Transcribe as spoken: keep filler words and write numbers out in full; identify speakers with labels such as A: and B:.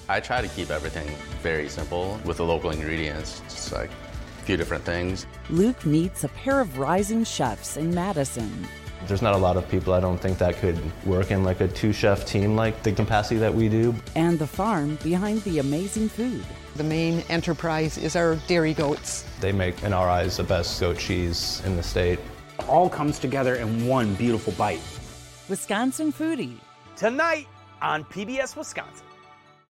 A: I try to keep everything very simple with the local ingredients, just like a few different things.
B: Luke meets a pair of rising chefs in Madison.
C: There's not a lot of people I don't think that could work in like a two-chef team like the capacity that we do.
B: And the farm behind the amazing food.
D: The main enterprise is our dairy goats.
C: They make, in our eyes, the best goat cheese in the state.
E: It all comes together in one beautiful bite.
B: Wisconsin Foodie.
F: Tonight on P B S Wisconsin.